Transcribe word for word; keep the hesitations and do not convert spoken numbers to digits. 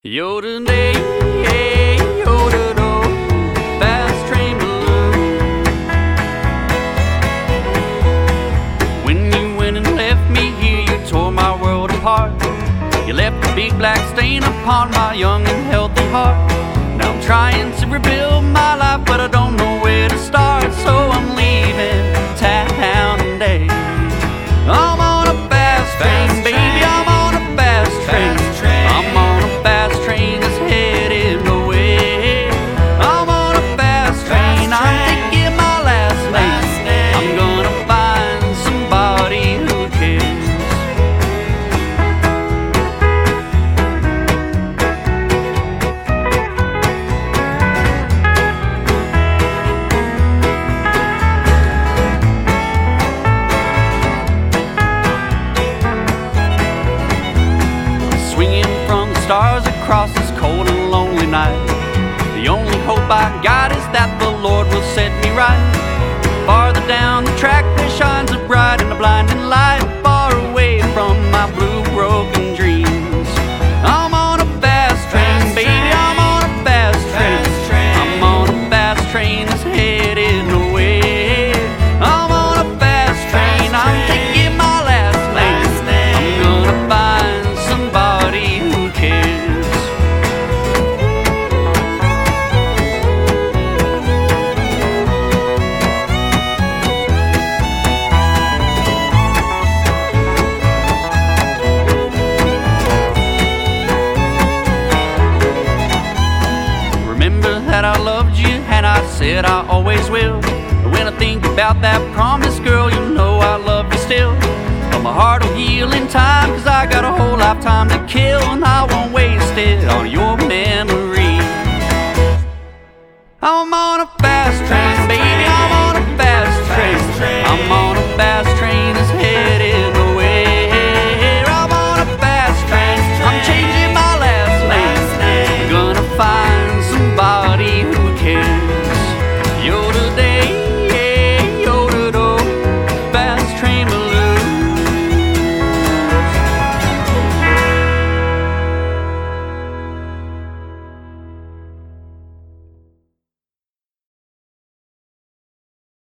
Yoda-day, yoda-do, fast train balloon. When you went and left me here, you tore my world apart. You left a big black stain upon my young and healthy heart. Now I'm trying to rebuild my life, but I don't know where to start. So I'm leaving town today. I'm on a fast train, baby, I'm on a fast train. I'm on a fast train that's headed away. I'm on a fast train, I'm taking my last name. I'm gonna find somebody who cares. Swinging from the stars across this cold and lonely night. The only hope I got is that the Lord will set me right. Farther down the track there shines a bright and a blinding light, far away from my blue broken dreams. I'm on a fast train, baby, I'm on a fast train. I'm on a fast train that's headed away. I'm on a fast train, I'm taking my last name. I'm gonna find somebody who cares. Remember that I loved you and I said I always will. But when I think about that promise, girl, you know I love you still. But my heart will heal in time, cause I got a whole lifetime to kill, and I won't waste